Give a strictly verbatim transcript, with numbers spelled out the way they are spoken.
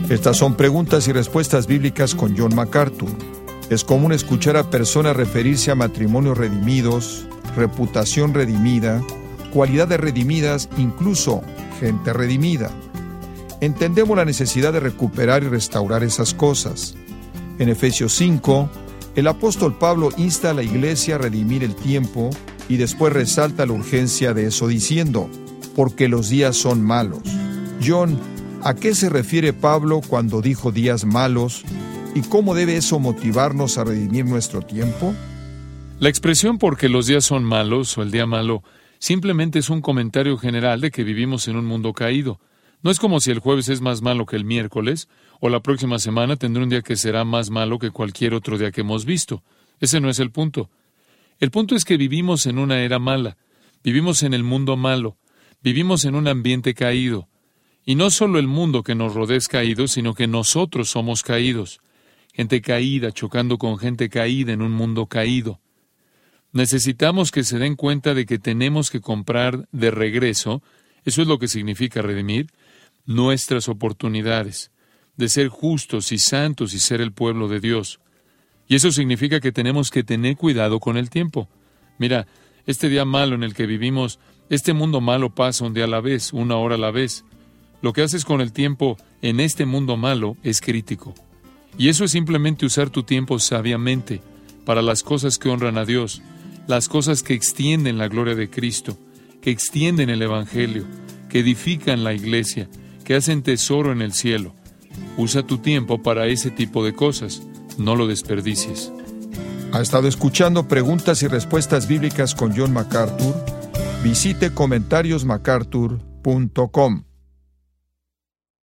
Estas son preguntas y respuestas bíblicas con John MacArthur. Es común escuchar a personas referirse a matrimonios redimidos, reputación redimida, cualidades redimidas, incluso gente redimida. Entendemos la necesidad de recuperar y restaurar esas cosas. En Efesios cinco, el apóstol Pablo insta a la iglesia a redimir el tiempo y después resalta la urgencia de eso diciendo, porque los días son malos. John, ¿a qué se refiere Pablo cuando dijo días malos? ¿Y cómo debe eso motivarnos a redimir nuestro tiempo? La expresión porque los días son malos o el día malo simplemente es un comentario general de que vivimos en un mundo caído. No es como si el jueves es más malo que el miércoles o la próxima semana tendrá un día que será más malo que cualquier otro día que hemos visto. Ese no es el punto. El punto es que vivimos en una era mala, vivimos en el mundo malo, vivimos en un ambiente caído. Y no solo el mundo que nos rodea es caído, sino que nosotros somos caídos. Gente caída chocando con gente caída en un mundo caído. Necesitamos que se den cuenta de que tenemos que comprar de regreso, eso es lo que significa redimir, nuestras oportunidades de ser justos y santos y ser el pueblo de Dios. Y eso significa que tenemos que tener cuidado con el tiempo. Mira, este día malo en el que vivimos, este mundo malo pasa un día a la vez, una hora a la vez. Lo que haces con el tiempo en este mundo malo es crítico. Y eso es simplemente usar tu tiempo sabiamente para las cosas que honran a Dios, las cosas que extienden la gloria de Cristo, que extienden el Evangelio, que edifican la iglesia, que hacen tesoro en el cielo. Usa tu tiempo para ese tipo de cosas. No lo desperdicies. Ha estado escuchando preguntas y respuestas bíblicas con John MacArthur. Visite comentarios macarthur punto com.